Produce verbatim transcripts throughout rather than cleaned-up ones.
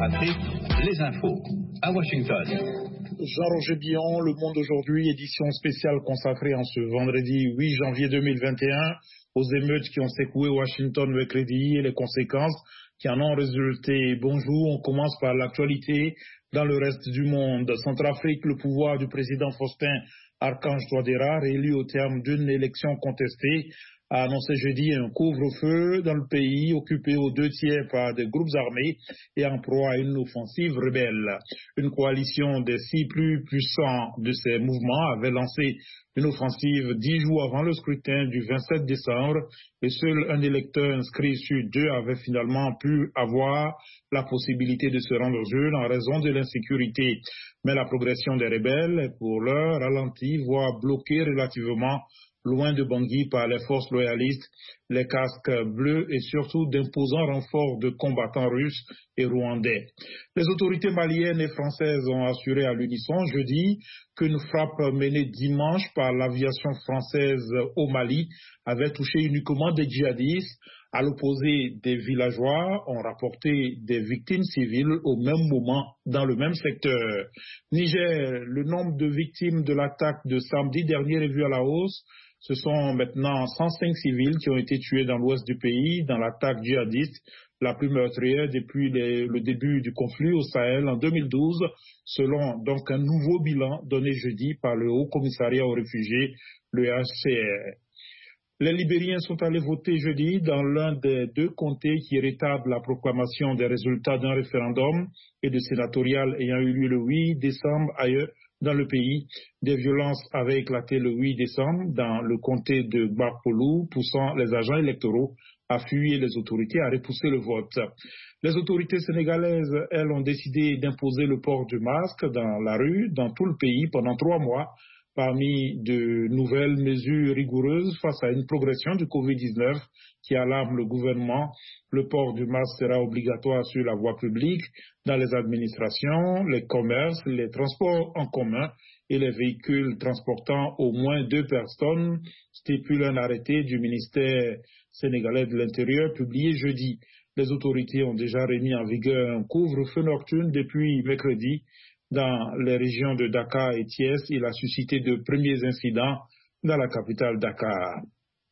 Afrique, les infos. À Washington. Jean-Roger Billon, Le Monde aujourd'hui, édition spéciale consacrée en ce vendredi huit janvier deux mille vingt et un aux émeutes qui ont secoué Washington mercredi et les conséquences qui en ont résulté. Bonjour, on commence par l'actualité dans le reste du monde. Centrafrique, le pouvoir du président Faustin Archange Touadéra, réélu au terme d'une élection contestée, a annoncé jeudi un couvre-feu dans le pays occupé aux deux tiers par des groupes armés et en proie à une offensive rebelle. Une coalition des six plus puissants de ces mouvements avait lancé une offensive dix jours avant le scrutin du vingt-sept décembre et seul un électeur inscrit sur deux avait finalement pu avoir la possibilité de se rendre aux urnes en raison de l'insécurité. Mais la progression des rebelles est pour l'heure ralentie, voire bloquée relativement loin de Bangui par les forces loyalistes, les casques bleus et surtout d'imposants renforts de combattants russes et rwandais. Les autorités maliennes et françaises ont assuré à l'unisson jeudi qu'une frappe menée dimanche par l'aviation française au Mali avait touché uniquement des djihadistes. À l'opposé, des villageois ont rapporté des victimes civiles au même moment dans le même secteur. Niger, le nombre de victimes de l'attaque de samedi dernier est vu à la hausse. Ce sont maintenant cent cinq civils qui ont été tués dans l'ouest du pays dans l'attaque djihadiste, la plus meurtrière depuis les, le début du conflit au Sahel en deux mille douze, selon donc un nouveau bilan donné jeudi par le Haut Commissariat aux réfugiés, le H C R. Les Libériens sont allés voter jeudi dans l'un des deux comtés qui rétablent la proclamation des résultats d'un référendum et de sénatorial ayant eu lieu le huit décembre ailleurs dans le pays. Des violences avaient éclaté le huit décembre dans le comté de Barpolou, poussant les agents électoraux à fuir les autorités à repousser le vote. Les autorités sénégalaises, elles, ont décidé d'imposer le port du masque dans la rue, dans tout le pays, pendant trois mois, parmi de nouvelles mesures rigoureuses face à une progression du covid dix-neuf qui alarme le gouvernement. Le port du masque sera obligatoire sur la voie publique, dans les administrations, les commerces, les transports en commun et les véhicules transportant au moins deux personnes, stipule un arrêté du ministère sénégalais de l'Intérieur publié jeudi. Les autorités ont déjà remis en vigueur un couvre-feu nocturne depuis mercredi. Dans les régions de Dakar et Thiès, il a suscité de premiers incidents dans la capitale Dakar.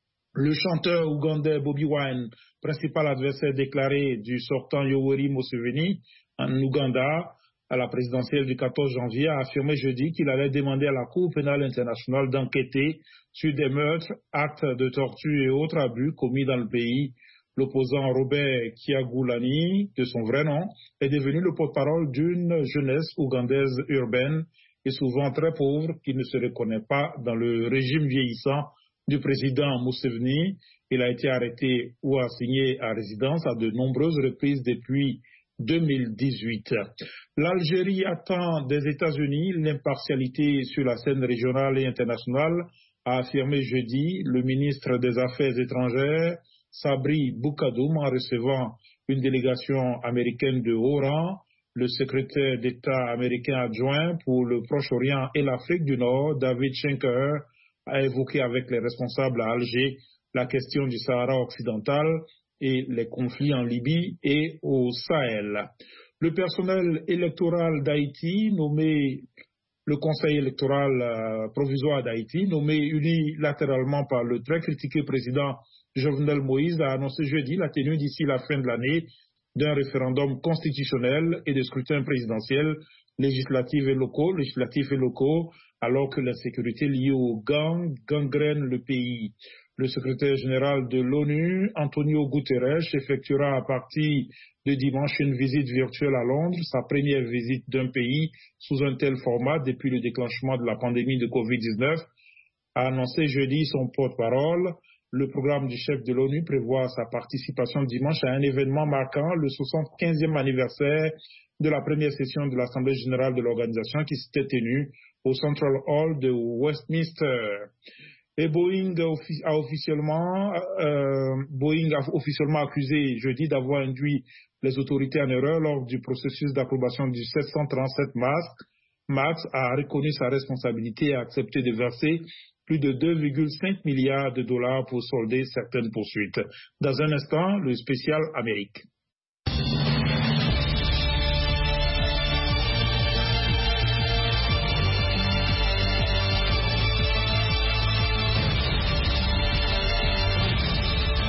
Le chanteur ougandais Bobi Wine, principal adversaire déclaré du sortant Yoweri Museveni en Ouganda à la présidentielle du quatorze janvier, a affirmé jeudi qu'il allait demander à la Cour pénale internationale d'enquêter sur des meurtres, actes de torture et autres abus commis dans le pays. L'opposant Robert Kyagulanyi, de son vrai nom, est devenu le porte-parole d'une jeunesse ougandaise urbaine et souvent très pauvre qui ne se reconnaît pas dans le régime vieillissant du président Museveni. Il a été arrêté ou assigné à résidence à de nombreuses reprises depuis deux mille dix-huit. L'Algérie attend des États-Unis l'impartialité sur la scène régionale et internationale, a affirmé jeudi le ministre des Affaires étrangères Sabri Boukadoum en recevant une délégation américaine de haut rang. Le secrétaire d'État américain adjoint pour le Proche-Orient et l'Afrique du Nord, David Schenker, a évoqué avec les responsables à Alger la question du Sahara occidental et les conflits en Libye et au Sahel. Le personnel électoral d'Haïti, nommé le Conseil électoral euh, provisoire d'Haïti, nommé unilatéralement par le très critiqué président Jovenel Moïse, a annoncé jeudi la tenue d'ici la fin de l'année d'un référendum constitutionnel et de scrutins présidentiels, législatifs et locaux, législatifs et locaux, alors que l'insécurité liée aux gangs gangrène le pays. Le secrétaire général de l'ONU, Antonio Guterres, effectuera à partir de dimanche une visite virtuelle à Londres, sa première visite d'un pays sous un tel format depuis le déclenchement de la pandémie de covid dix-neuf, a annoncé jeudi son porte-parole. Le programme du chef de l'ONU prévoit sa participation dimanche à un événement marquant le soixante-quinzième anniversaire de la première session de l'Assemblée générale de l'organisation qui s'était tenue au Central Hall de Westminster. Et Boeing a officiellement, euh, Boeing a officiellement accusé jeudi d'avoir induit les autorités en erreur lors du processus d'approbation du sept cent trente-sept Max. Max a reconnu sa responsabilité et a accepté de verser plus de deux virgule cinq milliards de dollars pour solder certaines poursuites. Dans un instant, le spécial Amérique.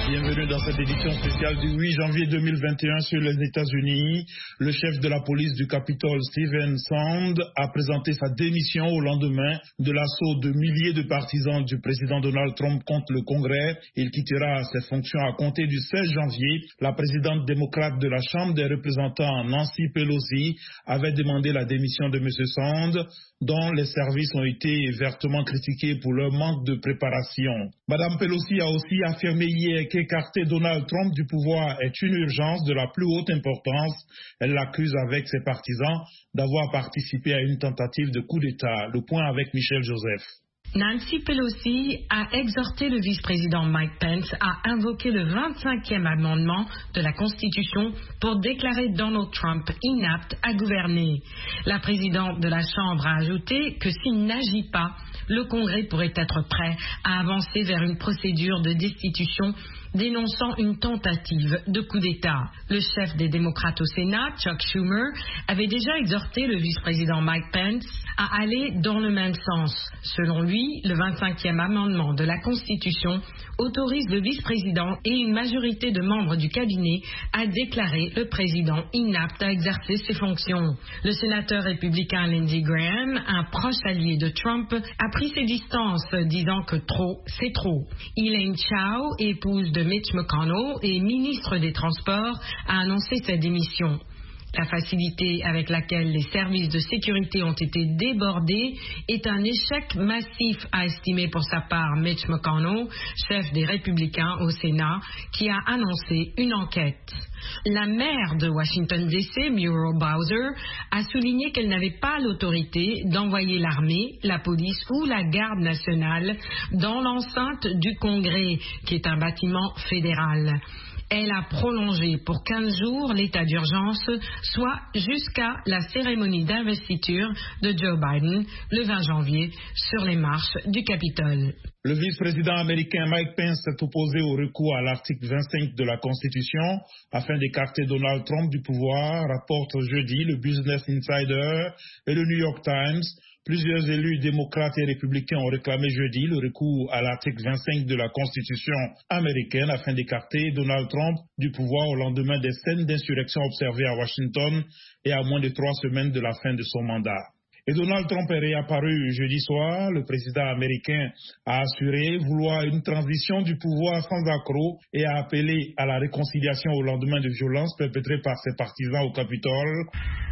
Bienvenue dans cette édition spéciale du huit janvier deux mille vingt et un sur les États-Unis. Le chef de la police du Capitole, Stephen Sand, a présenté sa démission au lendemain de l'assaut de milliers de partisans du président Donald Trump contre le Congrès. Il quittera ses fonctions à compter du seize janvier. La présidente démocrate de la Chambre des représentants, Nancy Pelosi, avait demandé la démission de M. Sand, dont les services ont été vertement critiqués pour leur manque de préparation. Madame Pelosi a aussi affirmé hier qu'écarter Donald Trump du pouvoir est une urgence de la plus haute importance. Elle l'accuse avec ses partisans d'avoir participé à une tentative de coup d'État. Le point avec Michel Joseph. Nancy Pelosi a exhorté le vice-président Mike Pence à invoquer le vingt-cinquième amendement de la Constitution pour déclarer Donald Trump inapte à gouverner. La présidente de la Chambre a ajouté que s'il n'agit pas, le Congrès pourrait être prêt à avancer vers une procédure de destitution dénonçant une tentative de coup d'État. Le chef des démocrates au Sénat, Chuck Schumer, avait déjà exhorté le vice-président Mike Pence à aller dans le même sens. Selon lui, le vingt-cinquième amendement de la Constitution autorise le vice-président et une majorité de membres du cabinet à déclarer le président inapte à exercer ses fonctions. Le sénateur républicain Lindsey Graham, un proche allié de Trump, a pris ses distances, disant que trop, c'est trop. Elaine Chao, épouse de Mitch McConnell et ministre des Transports, a annoncé sa démission. La facilité avec laquelle les services de sécurité ont été débordés est un échec massif, a estimé pour sa part Mitch McConnell, chef des Républicains au Sénat, qui a annoncé une enquête. La maire de Washington D C, Muriel Bowser, a souligné qu'elle n'avait pas l'autorité d'envoyer l'armée, la police ou la garde nationale dans l'enceinte du Congrès, qui est un bâtiment fédéral. Elle a prolongé pour quinze jours l'état d'urgence, soit jusqu'à la cérémonie d'investiture de Joe Biden le vingt janvier sur les marches du Capitole. Le vice-président américain Mike Pence s'est opposé au recours à l'article vingt-cinq de la Constitution afin d'écarter Donald Trump du pouvoir, rapporte jeudi le Business Insider et le New York Times. Plusieurs élus démocrates et républicains ont réclamé jeudi le recours à l'article vingt-cinq de la Constitution américaine afin d'écarter Donald Trump du pouvoir au lendemain des scènes d'insurrection observées à Washington et à moins de trois semaines de la fin de son mandat. Et Donald Trump est réapparu jeudi soir. Le président américain a assuré vouloir une transition du pouvoir sans accroc et a appelé à la réconciliation au lendemain de violences perpétrées par ses partisans au Capitole.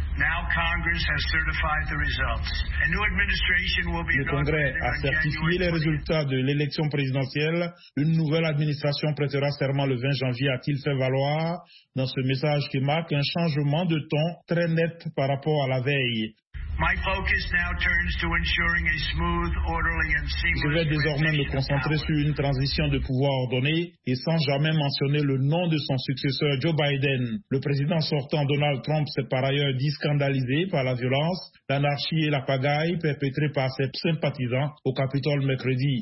Le Congrès a certifié les résultats de l'élection présidentielle. Une nouvelle administration prêtera serment le vingt janvier, a-t-il fait valoir dans ce message qui marque un changement de ton très net par rapport à la veille. Je vais désormais me concentrer sur une transition de pouvoir ordonnée et sans jamais mentionner le nom de son successeur Joe Biden. Le président sortant Donald Trump s'est par ailleurs dit scandalisé par la violence, l'anarchie et la pagaille perpétrées par ses sympathisants au Capitole mercredi.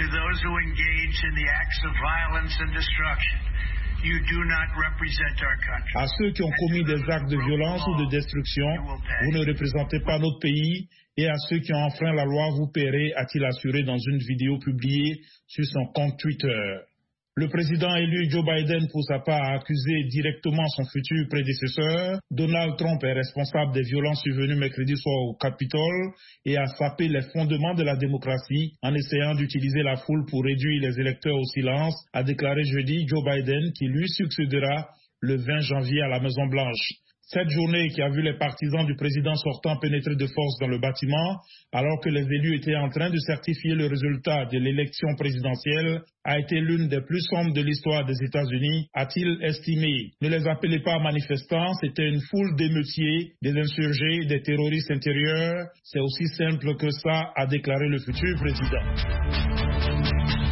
À ceux qui ont commis des actes de violence ou de destruction, vous ne représentez pas notre pays, et à ceux qui ont enfreint la loi, vous paierez, a-t-il assuré dans une vidéo publiée sur son compte Twitter. Le président élu Joe Biden, pour sa part, a accusé directement son futur prédécesseur. Donald Trump est responsable des violences survenues mercredi soir au Capitole et a sapé les fondements de la démocratie en essayant d'utiliser la foule pour réduire les électeurs au silence, a déclaré jeudi Joe Biden, qui lui succédera le vingt janvier à la Maison-Blanche. Cette journée qui a vu les partisans du président sortant pénétrer de force dans le bâtiment, alors que les élus étaient en train de certifier le résultat de l'élection présidentielle, a été l'une des plus sombres de l'histoire des États-Unis, a-t-il estimé. Ne les appelez pas manifestants, c'était une foule d'émeutiers, des insurgés, des terroristes intérieurs. C'est aussi simple que ça, a déclaré le futur président.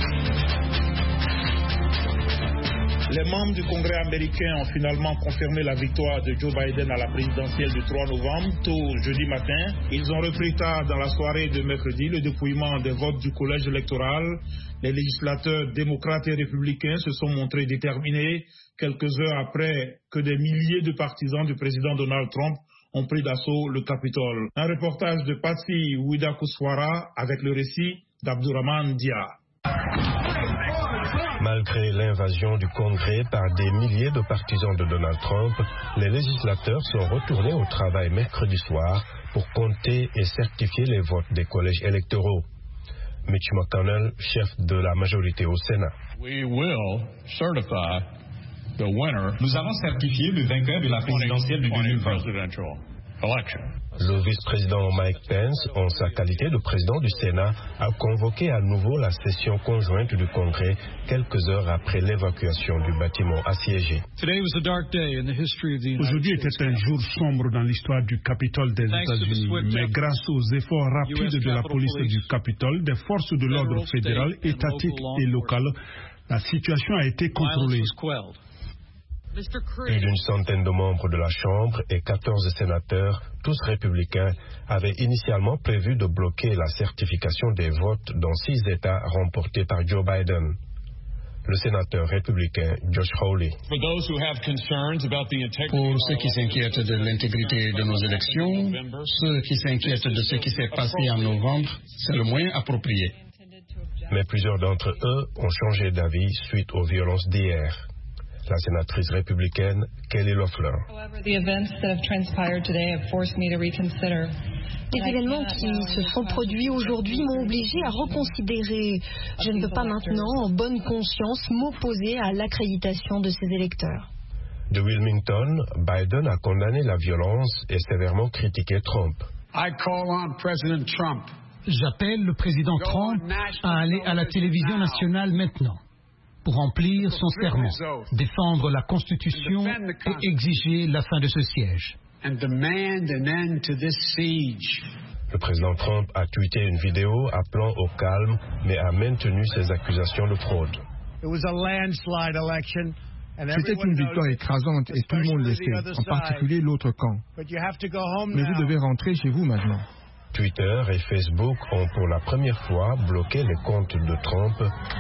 Les membres du Congrès américain ont finalement confirmé la victoire de Joe Biden à la présidentielle du trois novembre, tôt jeudi matin. Ils ont repris tard dans la soirée de mercredi le dépouillement des votes du collège électoral. Les législateurs démocrates et républicains se sont montrés déterminés quelques heures après que des milliers de partisans du président Donald Trump ont pris d'assaut le Capitole. Un reportage de Patsy Ouida Kouswara avec le récit d'Abdourahmane Dia. Malgré l'invasion du Congrès par des milliers de partisans de Donald Trump, les législateurs sont retournés au travail mercredi soir pour compter et certifier les votes des collèges électoraux. Mitch McConnell, chef de la majorité au Sénat. We will certify the winner. Nous allons certifier le vainqueur de la présidentielle de deux mille vingt. Le vice-président Mike Pence, en sa qualité de président du Sénat, a convoqué à nouveau la session conjointe du Congrès quelques heures après l'évacuation du bâtiment assiégé. Aujourd'hui était un jour sombre dans l'histoire du Capitole des États-Unis, mais grâce aux efforts rapides de la police du Capitole, des forces de l'ordre fédéral, étatique et local, la situation a été contrôlée. Plus d'une centaine de membres de la Chambre et quatorze sénateurs, tous républicains, avaient initialement prévu de bloquer la certification des votes dans six États remportés par Joe Biden. Le sénateur républicain Josh Hawley. Pour ceux qui s'inquiètent de l'intégrité de nos élections, ceux qui s'inquiètent de ce qui s'est passé en novembre, c'est le moins approprié. Mais plusieurs d'entre eux ont changé d'avis suite aux violences d'hier. La sénatrice républicaine Kelly Loeffler. Les événements qui se sont produits aujourd'hui m'ont obligé à reconsidérer. Je ne peux pas maintenant, en bonne conscience, m'opposer à l'accréditation de ces électeurs. De Wilmington, Biden a condamné la violence et sévèrement critiqué Trump. J'appelle le président Trump à aller à la télévision nationale maintenant pour remplir son serment, défendre la Constitution et exiger la fin de ce siège. Le président Trump a tweeté une vidéo appelant au calme, mais a maintenu ses accusations de fraude. C'était une victoire écrasante et tout le monde le sait, en particulier l'autre camp. Mais vous devez rentrer chez vous maintenant. Twitter et Facebook ont pour la première fois bloqué les comptes de Trump.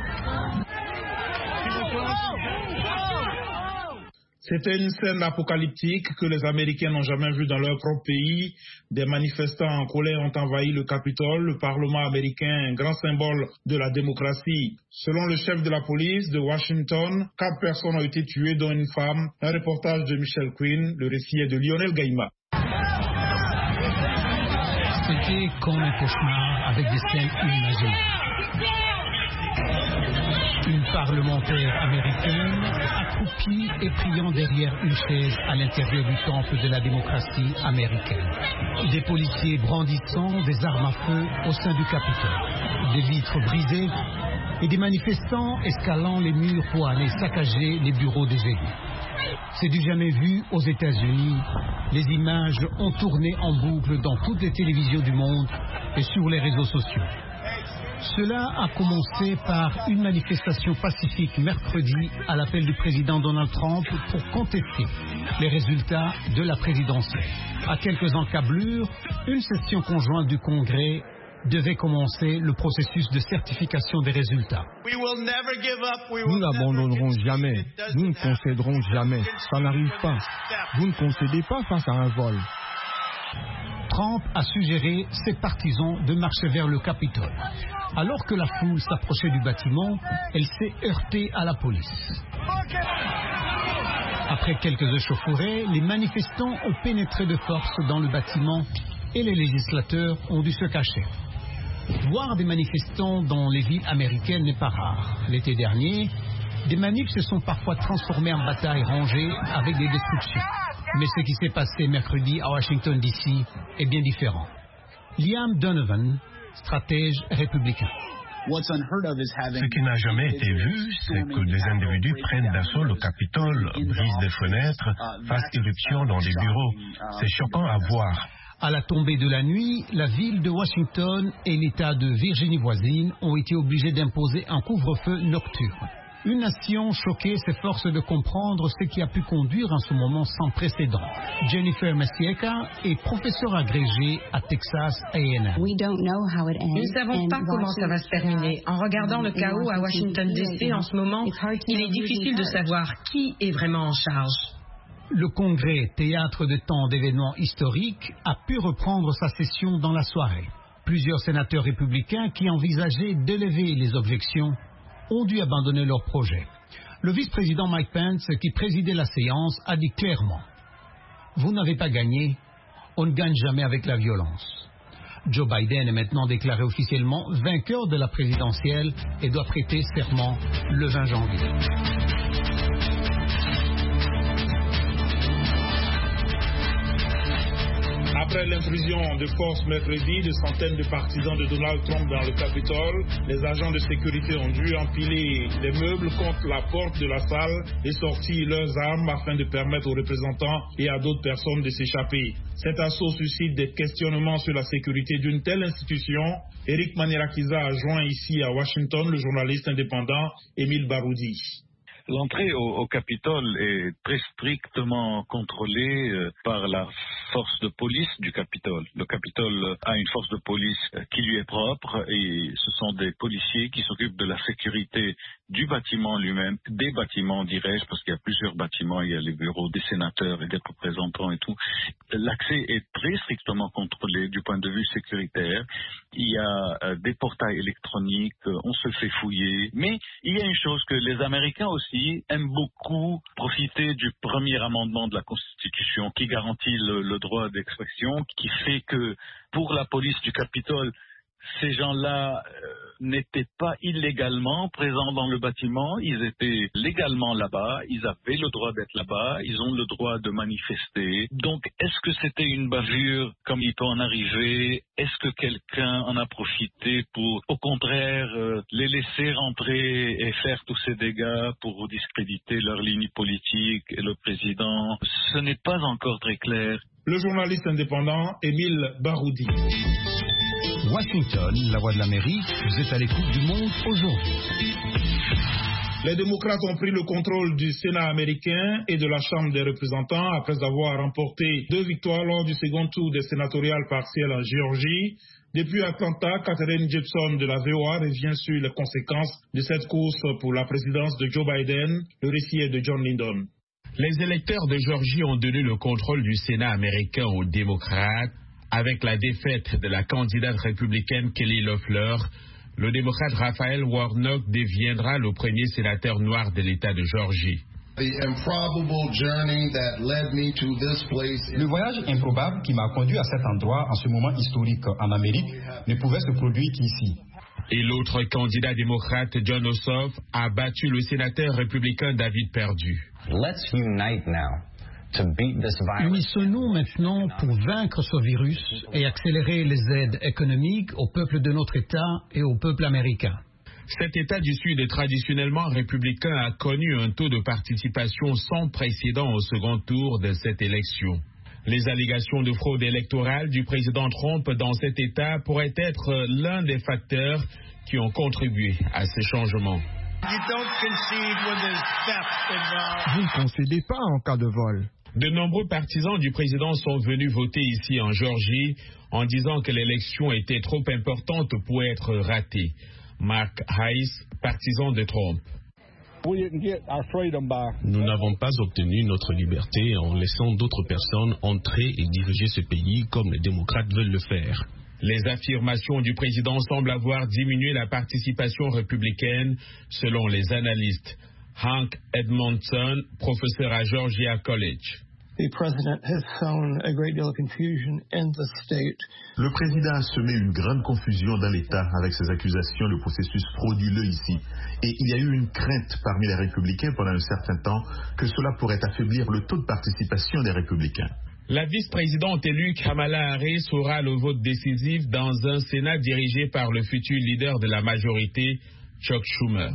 C'était une scène apocalyptique que les Américains n'ont jamais vue dans leur propre pays. Des manifestants en colère ont envahi le Capitole, le Parlement américain, un grand symbole de la démocratie. Selon le chef de la police de Washington, quatre personnes ont été tuées, dont une femme. Un reportage de Michel Quinn, le récit est de Lionel Gaïma. C'était comme un cauchemar avec des scènes inimaginables. Une parlementaire américaine accroupie et priant derrière une chaise à l'intérieur du temple de la démocratie américaine. Des policiers brandissant des armes à feu au sein du Capitole. Des vitres brisées et des manifestants escalant les murs pour aller saccager les bureaux des élus. C'est du jamais vu aux États-Unis. Les images ont tourné en boucle dans toutes les télévisions du monde et sur les réseaux sociaux. Cela a commencé par une manifestation pacifique mercredi à l'appel du président Donald Trump pour contester les résultats de la présidentielle. À quelques encablures, une session conjointe du Congrès devait commencer le processus de certification des résultats. Nous n'abandonnerons jamais. Nous ne concéderons jamais. Ça n'arrive pas. Vous ne concédez pas face à un vol. Trump a suggéré ses partisans de marcher vers le Capitole. Alors que la foule s'approchait du bâtiment, elle s'est heurtée à la police. Après quelques échauffourées, les manifestants ont pénétré de force dans le bâtiment et les législateurs ont dû se cacher. Voir des manifestants dans les villes américaines n'est pas rare. L'été dernier, des manifs se sont parfois transformés en batailles rangées avec des destructions. Mais ce qui s'est passé mercredi à Washington D C est bien différent. Liam Donovan, stratège républicain. Ce qui n'a jamais été vu, c'est que des individus prennent d'assaut le Capitole, brisent des fenêtres, fassent irruption dans des bureaux. C'est choquant à voir. À la tombée de la nuit, la ville de Washington et l'État de Virginie voisine ont été obligés d'imposer un couvre-feu nocturne. Une nation choquée s'efforce de comprendre ce qui a pu conduire à ce moment sans précédent. Jennifer Masieka est professeure agrégée à Texas A and M. Nous ne savons pas comment ça va se terminer. En regardant le chaos à Washington D C en ce moment, il est difficile de savoir qui est vraiment en charge. Le Congrès, théâtre de tant d'événements historiques, a pu reprendre sa session dans la soirée. Plusieurs sénateurs républicains qui envisageaient d'élever les objections ont dû abandonner leur projet. Le vice-président Mike Pence, qui présidait la séance, a dit clairement « Vous n'avez pas gagné, on ne gagne jamais avec la violence ». Joe Biden est maintenant déclaré officiellement vainqueur de la présidentielle et doit prêter serment le vingt janvier. Après l'intrusion de force mercredi de centaines de partisans de Donald Trump dans le Capitole, les agents de sécurité ont dû empiler les meubles contre la porte de la salle et sortir leurs armes afin de permettre aux représentants et à d'autres personnes de s'échapper. Cet assaut suscite des questionnements sur la sécurité d'une telle institution. Eric Manierakiza a joint ici à Washington le journaliste indépendant Émile Baroudi. L'entrée au, au Capitole est très strictement contrôlée euh, par la force de police du Capitole. Le Capitole a une force de police euh, qui lui est propre et ce sont des policiers qui s'occupent de la sécurité du bâtiment lui-même, des bâtiments dirais-je, parce qu'il y a plusieurs bâtiments, il y a les bureaux des sénateurs et des représentants et tout. L'accès est très strictement contrôlé du point de vue sécuritaire. Il y a euh, des portails électroniques, euh, on se fait fouiller, mais il y a une chose que les Américains aussi aiment beaucoup profiter du premier amendement de la Constitution qui garantit le, le droit d'expression, qui fait que pour la police du Capitole, ces gens-là euh, n'étaient pas illégalement présents dans le bâtiment, ils étaient légalement là-bas, ils avaient le droit d'être là-bas, ils ont le droit de manifester. Donc, est-ce que c'était une bavure comme il peut en arriver? Est-ce que quelqu'un en a profité pour, au contraire, euh, les laisser rentrer et faire tous ces dégâts pour discréditer leur ligne politique et le président? Ce n'est pas encore très clair. Le journaliste indépendant Émile Baroudi. Washington, la voix de l'Amérique, vous êtes à l'écoute du monde aujourd'hui. Les démocrates ont pris le contrôle du Sénat américain et de la Chambre des représentants après avoir remporté deux victoires lors du second tour des sénatoriales partielles en Géorgie. Depuis Atlanta, Catherine Gibson de la V O A revient sur les conséquences de cette course pour la présidence de Joe Biden. Le récit est de John Lindon. Les électeurs de Géorgie ont donné le contrôle du Sénat américain aux démocrates. Avec la défaite de la candidate républicaine Kelly Loeffler, le démocrate Raphaël Warnock deviendra le premier sénateur noir de l'État de Géorgie. Le voyage improbable qui m'a conduit à cet endroit en ce moment historique en Amérique ne pouvait se produire qu'ici. Et l'autre candidat démocrate, John Ossoff, a battu le sénateur républicain David Perdue. Let's unite now. Unissons-nous maintenant pour vaincre ce virus et accélérer les aides économiques au peuple de notre État et au peuple américain. Cet État du Sud traditionnellement républicain a connu un taux de participation sans précédent au second tour de cette élection. Les allégations de fraude électorale du président Trump dans cet État pourraient être l'un des facteurs qui ont contribué à ces changements. Vous ne concédez pas en cas de vol. De nombreux partisans du président sont venus voter ici en Géorgie en disant que l'élection était trop importante pour être ratée. Mark Hayes, partisan de Trump. Nous n'avons pas obtenu notre liberté en laissant d'autres personnes entrer et diriger ce pays comme les démocrates veulent le faire. Les affirmations du président semblent avoir diminué la participation républicaine, selon les analystes. Hank Edmondson, professeur à Georgia College. Le président a semé une grande confusion dans l'État avec ses accusations de processus frauduleux ici. Et il y a eu une crainte parmi les républicains pendant un certain temps que cela pourrait affaiblir le taux de participation des républicains. La vice-présidente élue Kamala Harris aura le vote décisif dans un Sénat dirigé par le futur leader de la majorité, Chuck Schumer.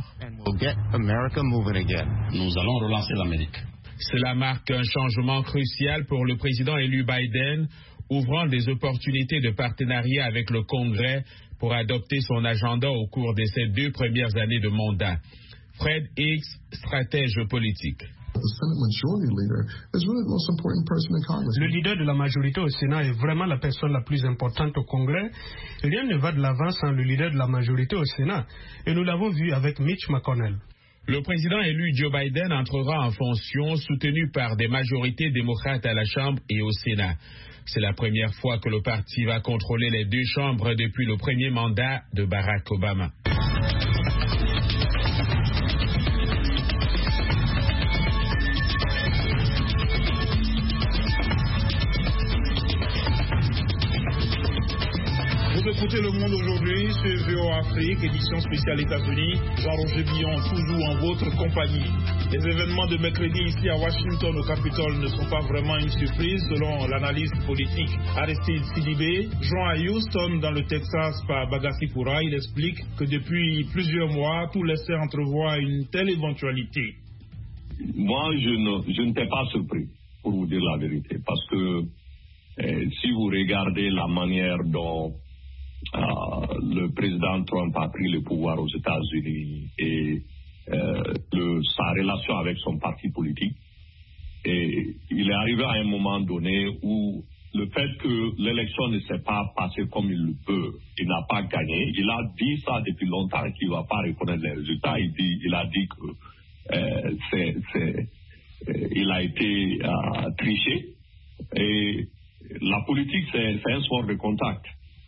Nous allons relancer l'Amérique. Cela marque un changement crucial pour le président élu Biden, ouvrant des opportunités de partenariat avec le Congrès pour adopter son agenda au cours de ses deux premières années de mandat. Fred Hicks, stratège politique. Le leader de la majorité au Sénat est vraiment la personne la plus importante au Congrès. Rien ne va de l'avant sans le leader de la majorité au Sénat. Et nous l'avons vu avec Mitch McConnell. Le président élu Joe Biden entrera en fonction, soutenu par des majorités démocrates à la Chambre et au Sénat. C'est la première fois que le parti va contrôler les deux chambres depuis le premier mandat de Barack Obama. écoutez Le Monde aujourd'hui sur V O Afrique, édition spéciale États-Unis. Jean-Roger Billon, toujours en votre compagnie. Les événements de mercredi ici à Washington au Capitole ne sont pas vraiment une surprise selon l'analyste politique Aristide Sidibé. Joint à Houston dans le Texas par Bagassi Koura, il explique que depuis plusieurs mois, tout laissait entrevoir une telle éventualité. Moi, je ne, je n'étais pas surpris, pour vous dire la vérité, parce que eh, si vous regardez la manière dont euh, le président Trump a pris le pouvoir aux États-Unis et euh, le, sa relation avec son parti politique, et il est arrivé à un moment donné où le fait que l'élection ne s'est pas passée comme il le peut, il n'a pas gagné. Il a dit ça depuis longtemps qu'il ne va pas reconnaître les résultats. Il, dit, il a dit que euh, c'est, c'est, euh, il a été euh, triché. Et la politique, c'est, c'est un sport de contact.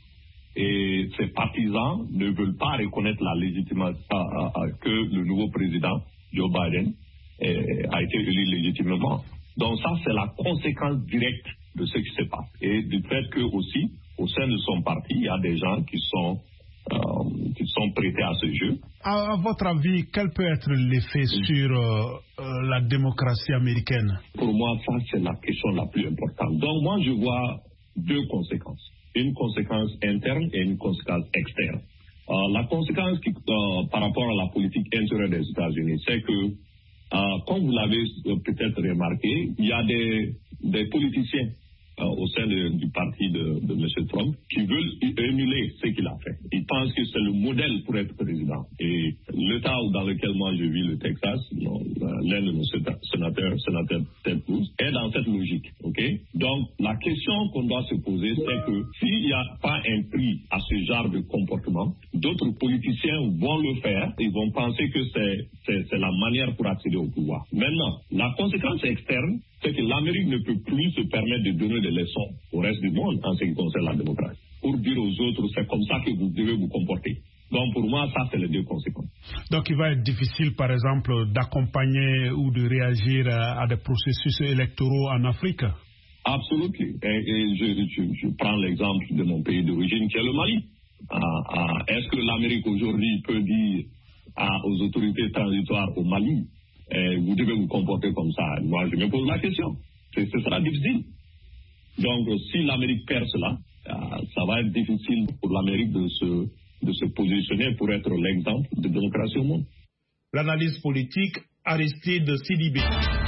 Et ses partisans ne veulent pas reconnaître la légitimité euh, que le nouveau président, Joe Biden, euh, a été élu légitimement. Donc ça, c'est la conséquence directe de ce qui se passe. Et du fait que aussi, au sein de son parti, il y a des gens qui sont, euh, qui sont prêtés à ce jeu. À, à votre avis, quel peut être l'effet oui. sur euh, euh, la démocratie américaine? Pour moi, ça, c'est la question la plus importante. Donc moi, je vois deux conséquences. Une conséquence interne et une conséquence externe. Euh, la conséquence qui, euh, par rapport à la politique intérieure des États-Unis, c'est que, euh, comme vous l'avez peut-être remarqué, il y a des, des politiciens euh, au sein de, du parti de, de M. Trump qui veulent émuler ce qu'il a fait. Ils pensent que c'est le modèle pour être président. Et l'État dans lequel moi je vis, le Texas, non, l'un de nos sénateurs, sénateur Ted Cruz, est dans cette logique. Okay? Donc la question qu'on doit se poser, c'est que s'il n'y a pas un prix à ce genre de comportement, d'autres politiciens vont le faire. Ils vont penser que c'est, c'est, c'est la manière pour accéder au pouvoir. Maintenant, la conséquence externe, c'est que l'Amérique ne peut plus se permettre de donner des leçons au reste du monde en ce qui concerne la démocratie. Pour dire aux autres, c'est comme ça que vous devez vous comporter. Donc pour moi, ça, c'est les deux conséquences. Donc il va être difficile, par exemple, d'accompagner ou de réagir à, à des processus électoraux en Afrique? Absolument. Et, et je, je, je prends l'exemple de mon pays d'origine, qui est le Mali. Ah, ah, est-ce que l'Amérique aujourd'hui peut dire ah, aux autorités transitoires au Mali, eh, vous devez vous comporter comme ça? Moi, je me pose la question. C'est, ce sera difficile. Donc, si l'Amérique perd cela, ah, ça va être difficile pour l'Amérique de se, de se positionner pour être l'exemple de démocratie au monde. L'analyse politique, Aristide Sidibé.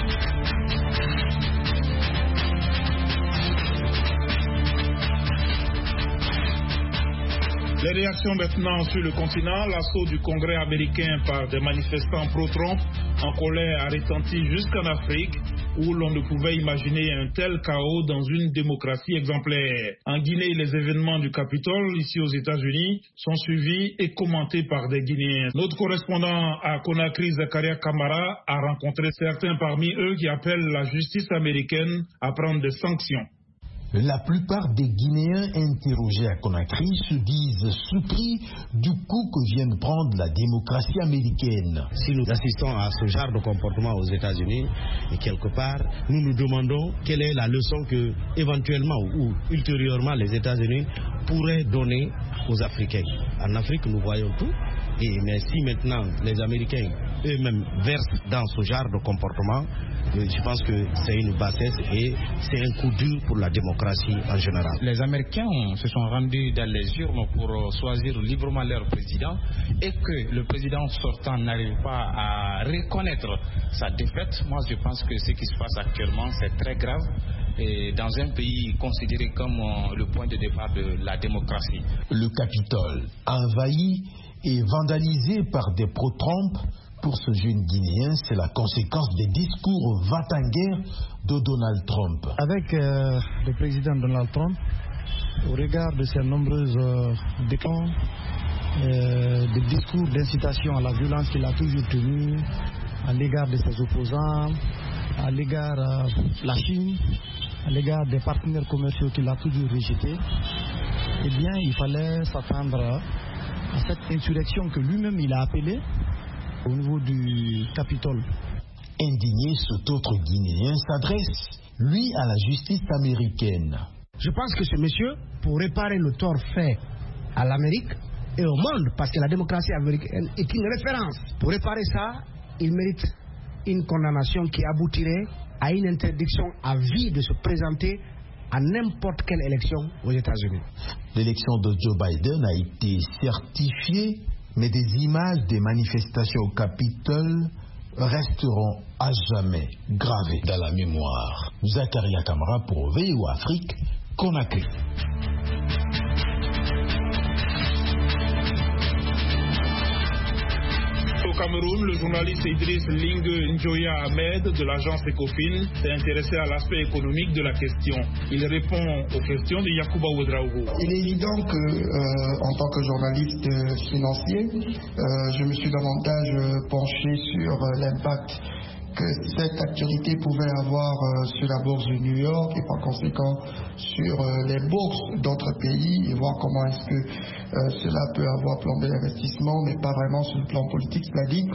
Les réactions maintenant sur le continent, l'assaut du Congrès américain par des manifestants pro-Trump en colère a retenti jusqu'en Afrique, où l'on ne pouvait imaginer un tel chaos dans une démocratie exemplaire. En Guinée, les événements du Capitole, ici aux États-Unis, sont suivis et commentés par des Guinéens. Notre correspondant à Conakry, Zakaria Kamara, a rencontré certains parmi eux qui appellent la justice américaine à prendre des sanctions. La plupart des Guinéens interrogés à Conakry se disent surpris du coup que vient de prendre la démocratie américaine. Si nous assistons à ce genre de comportement aux États-Unis, et quelque part, nous nous demandons quelle est la leçon que, éventuellement ou ultérieurement, les États-Unis pourraient donner aux Africains. En Afrique, nous voyons tout. Et, mais si maintenant les Américains eux-mêmes versent dans ce genre de comportement, je pense que c'est une bassesse et c'est un coup dur pour la démocratie en général. Les Américains se sont rendus dans les urnes pour choisir librement leur président et que le président sortant n'arrive pas à reconnaître sa défaite. Moi, je pense que ce qui se passe actuellement, c'est très grave. Et dans un pays considéré comme le point de départ de la démocratie. Le Capitole envahi et vandalisé par des pro-Trump, pour ce jeune Guinéen, c'est la conséquence des discours va-t-en-guerre de Donald Trump. Avec euh, le président Donald Trump, au regard de ses nombreuses euh, déclarations, euh, des discours d'incitation à la violence qu'il a toujours tenus à l'égard de ses opposants, à l'égard de la Chine, à l'égard des partenaires commerciaux qu'il a toujours rejetés, eh bien, il fallait s'attendre à cette insurrection que lui-même il a appelée au niveau du Capitole. Indigné, cet autre Guinéen s'adresse, lui, à la justice américaine. Je pense que ce monsieur, pour réparer le tort fait à l'Amérique et au monde, parce que la démocratie américaine est une référence. Pour réparer ça, il mérite une condamnation qui aboutirait à une interdiction à vie de se présenter à n'importe quelle élection aux États-Unis. L'élection de Joe Biden a été certifiée, mais des images des manifestations au Capitole resteront à jamais gravées dans la mémoire. Zakaria Kamara pour V O Afrique, Conakry. Au Cameroun, le journaliste Idriss Ling Njoya Ahmed de l'agence Ecofin s'est intéressé à l'aspect économique de la question. Il répond aux questions de Yacouba Ouedraogo. Il est évident que, euh, en tant que journaliste financier, euh, je me suis davantage penché sur euh, l'impact que cette actualité pouvait avoir euh, sur la bourse de New York et par conséquent sur euh, les bourses d'autres pays et voir comment est-ce que euh, cela peut avoir plombé l'investissement, mais pas vraiment sur le plan politique. Cela dit,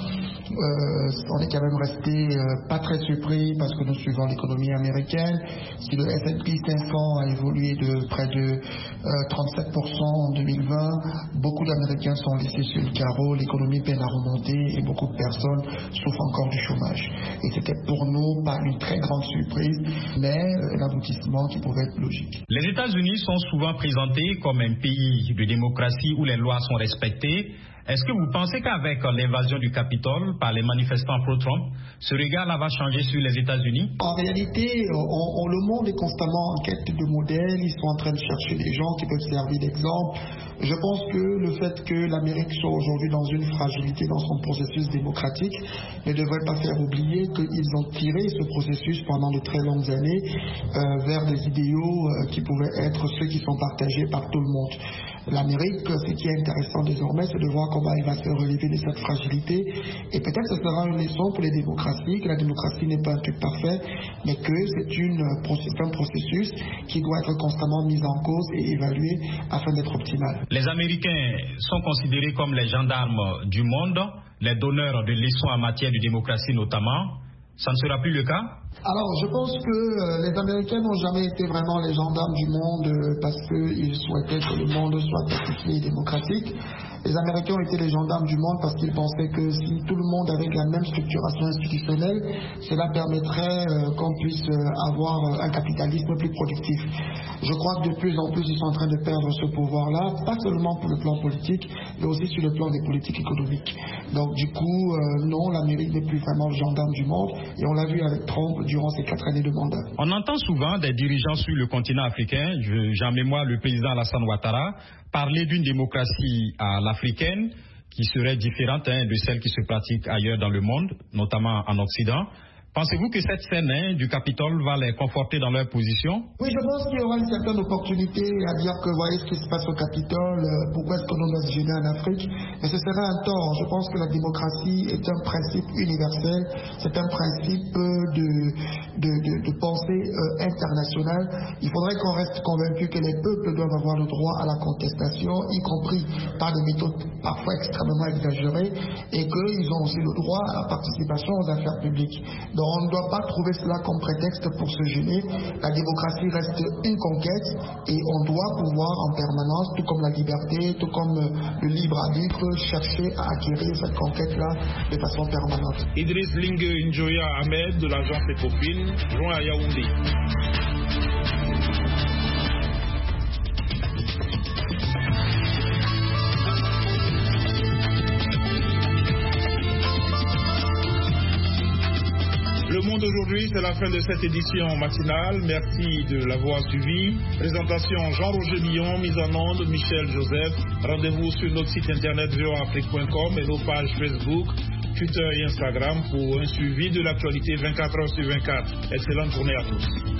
euh, on est quand même resté euh, pas très surpris parce que nous suivons l'économie américaine. Si le S and P cinq cents a évolué de près de euh, trente-sept pour cent en deux mille vingt, beaucoup d'Américains sont laissés sur le carreau, l'économie peine à remonter et beaucoup de personnes souffrent encore du chômage. Et c'était pour nous pas une très grande surprise, mais un aboutissement qui pouvait être logique. Les États-Unis sont souvent présentés comme un pays de démocratie où les lois sont respectées. Est-ce que vous pensez qu'avec l'invasion du Capitole par les manifestants pro-Trump, ce regard-là va changer sur les États-Unis? En réalité, on, on, le monde est constamment en quête de modèles. Ils sont en train de chercher des gens qui peuvent servir d'exemple. Je pense que le fait que l'Amérique soit aujourd'hui dans une fragilité dans son processus démocratique ne devrait pas faire oublier qu'ils ont tiré ce processus pendant de très longues années euh, vers des idéaux euh, qui pouvaient être ceux qui sont partagés par tout le monde. L'Amérique, ce qui est intéressant désormais, c'est de voir comment elle va se relever de cette fragilité. Et peut-être que ce sera une leçon pour les démocraties, que la démocratie n'est pas un truc parfait, mais que c'est une, un processus qui doit être constamment mis en cause et évalué afin d'être optimal. Les Américains sont considérés comme les gendarmes du monde, les donneurs de leçons en matière de démocratie notamment. Ça ne sera plus le cas? Alors, je pense que euh, les Américains n'ont jamais été vraiment les gendarmes du monde euh, parce qu'ils souhaitaient que le monde soit pacifié et démocratique. Les Américains ont été les gendarmes du monde parce qu'ils pensaient que si tout le monde avait la même structuration institutionnelle, cela permettrait euh, qu'on puisse euh, avoir euh, un capitalisme plus productif. Je crois que de plus en plus, ils sont en train de perdre ce pouvoir-là, pas seulement pour le plan politique, mais aussi sur le plan des politiques économiques. Donc, du coup, euh, non, l'Amérique n'est plus vraiment le gendarme du monde, et on l'a vu avec Trump durant ces quatre années de mandat. On entend souvent des dirigeants sur le continent africain, j'ai en mémoire le président Alassane Ouattara, parler d'une démocratie à l'africaine qui serait différente hein, de celle qui se pratique ailleurs dans le monde, notamment en Occident. Pensez-vous que cette scène hein, du Capitole va les conforter dans leur position? Oui, je pense qu'il y aura une certaine opportunité à dire que voyez ce qui se passe au Capitole, euh, pourquoi est-ce qu'on doit se gêner en Afrique? Mais ce serait un tort. Je pense que la démocratie est un principe universel, c'est un principe de, de, de, de pensée euh, internationale. Il faudrait qu'on reste convaincu que les peuples doivent avoir le droit à la contestation, y compris par des méthodes parfois extrêmement exagérées, et qu'ils ont aussi le droit à la participation aux affaires publiques. Donc on ne doit pas trouver cela comme prétexte pour se gêner. La démocratie reste une conquête et on doit pouvoir en permanence, tout comme la liberté, tout comme le libre arbitre, chercher à acquérir cette conquête-là de façon permanente. Idriss Ling Njoya Ahmed de l'agence Ecofin, joint à Yaoundé. Le Monde aujourd'hui, c'est la fin de cette édition matinale. Merci de l'avoir suivi. Présentation Jean-Roger Billon, mise en onde Michel Joseph. Rendez-vous sur notre site internet v o afrique point com et nos pages Facebook, Twitter et Instagram pour un suivi de l'actualité vingt-quatre heures sur vingt-quatre. Excellente journée à tous.